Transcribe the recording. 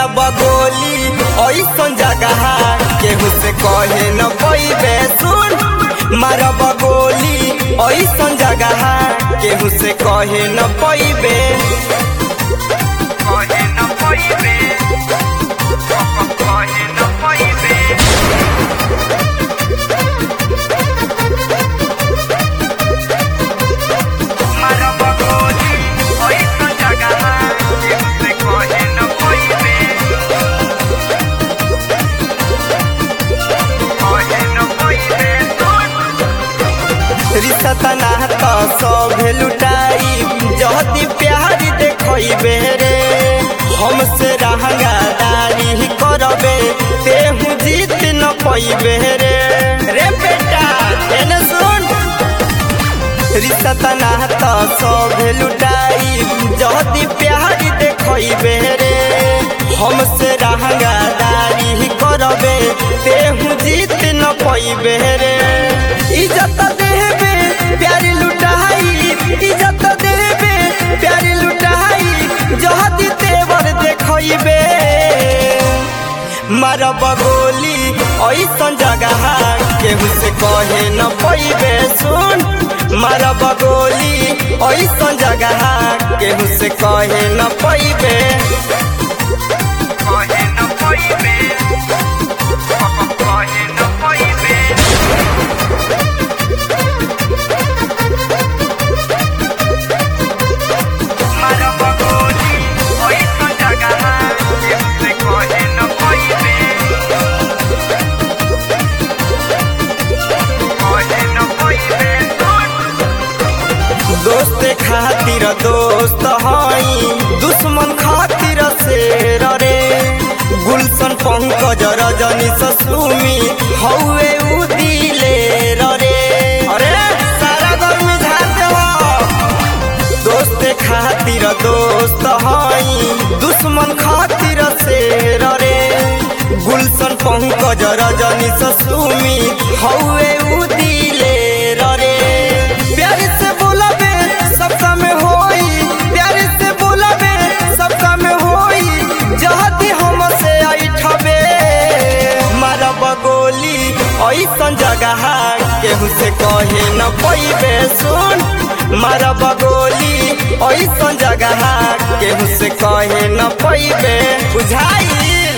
मारब गोली ऐसन जगह केहू से कहे न पैबे सुन मारब गोली ऐसन जगह केहू से कहे न पैबे रिश्ता नाता सब लुटाई जहदी प्यार देखबे रे हमसे रहंगादारी करबे तेहू जीत न पैबे रे बेटा एने सुन रिश्ता नाता सब लुटाई जहदी प्यार देखबे रे हमसे रहंगादारी करबे तेहू जीत न पैबे रे इज्जत देबे प्यारी लुटाई इज्जत देबे प्यारी लुटाई जहदी तेवर देखबे मारब गोली ऐसन जगह केहू से कहे न पैबे सुन मारब गोली ऐसन जगह केहू से कहे न पैबे दोस्त खातिर दोस्त हई दुश्मन खातिर शेर रे गुलशन पंकज रजनी सुमी हौवे उ दिलेर रे अरे सारा गर्मी झाड़ देव दोस्त खातिर दोस्त हई दुश्मन खातिर शेर रे गुलशन पंकज रजनी सुमी हौवे उ दिलेर रे प्यार से बोलबे सबका में होई प्यार से बोलबे सबका में होई जहदी हमसे ऐठबे मारब गोली ऐसन जगह केहू से कहे न पैबे सुन मारब गोली ऐसन जगह केहू से कहे न पैबे बुझाई।